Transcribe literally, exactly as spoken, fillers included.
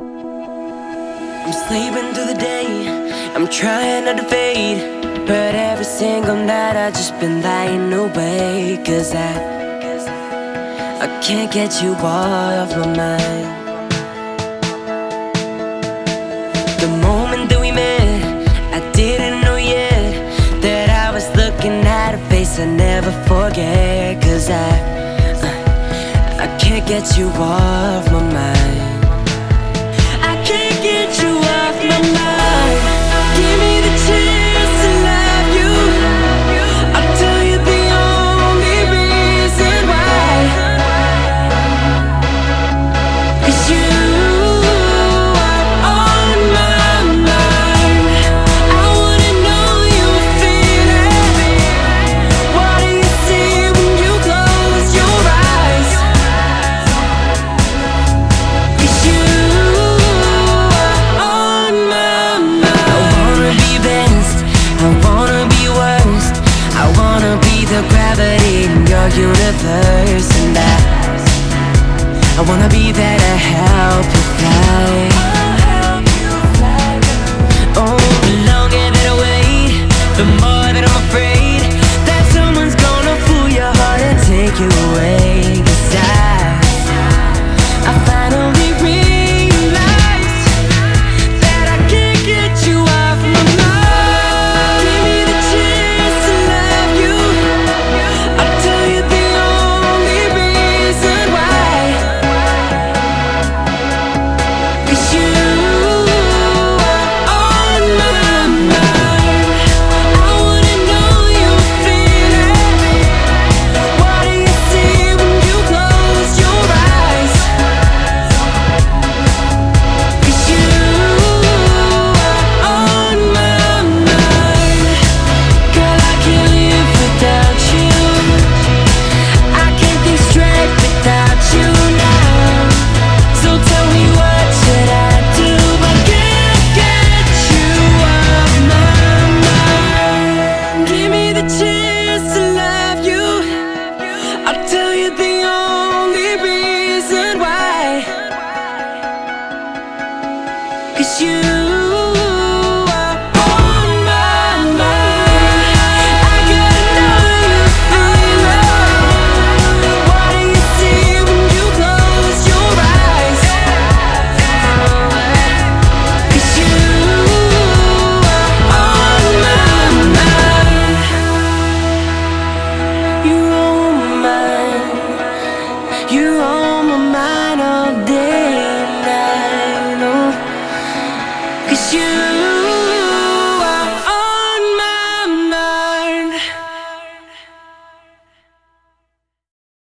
I'm sleeping through the day, I'm trying not to fade, but every single night I just been lying awake. Cause I, I can't get you off my mind. The moment that we met, I didn't know yet that I was looking at a face I never forget. Cause I, I can't get you off my mind. I can't get you off my mind. Give me the chance to love you. I'll tell you the only reason why. Cause you are on my mind. I wanna know you feel it. What do you see when you close your eyes? Cause you the gravity in your universe, and I, I wanna be there to help you fly. Oh, the longer that I wait, the more that I'm afraid that someone's gonna fool your heart and take you away. Cause I, I finally realized that I can't get you off my mind. Cause you are on my mind. I gotta know you feel it. What do you see when you close your eyes? Cause you are on my mind. You're on my mind. You're on my mind all day and night. Oh. Cause you